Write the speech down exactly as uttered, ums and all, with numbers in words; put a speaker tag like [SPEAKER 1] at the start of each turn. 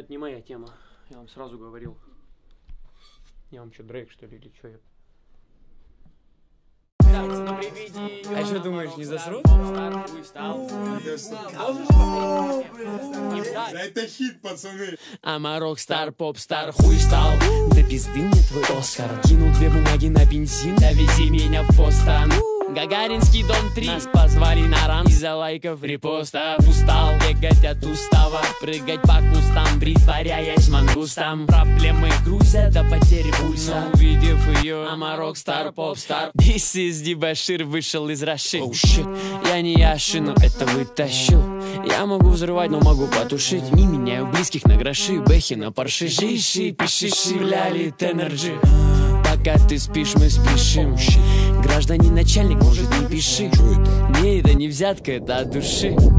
[SPEAKER 1] Это не моя тема, я вам сразу говорил. Я вам что, Дрейк, что ли, или что? Я...
[SPEAKER 2] А что думаешь, не засрут?
[SPEAKER 3] Это хит, пацаны.
[SPEAKER 2] Ама рок-стар, поп-стар, хуй стал. Да пизды мне твой Оскар. Кинул две бумаги на бензин, довези меня в Бостон. Гагаринский дом три. Нас позвали на рам из-за лайков, репостов. Устал бегать от устава, прыгать по кустам, притворяясь мангустом. Проблемы грузят до потери пульса. Но увидев ее, ама рок-стар, поп-стар. This is Дебашир вышел из Раши. Oh shit, я не Яши, но это вытащил. Я могу взрывать, но могу потушить. Не меняю близких на гроши, бэхи на парши. Жиши, пиши, лялит энерджи. Пока ты спишь, мы спешим. Гражданин начальник, может, не пиши. Не, это не взятка, это от души.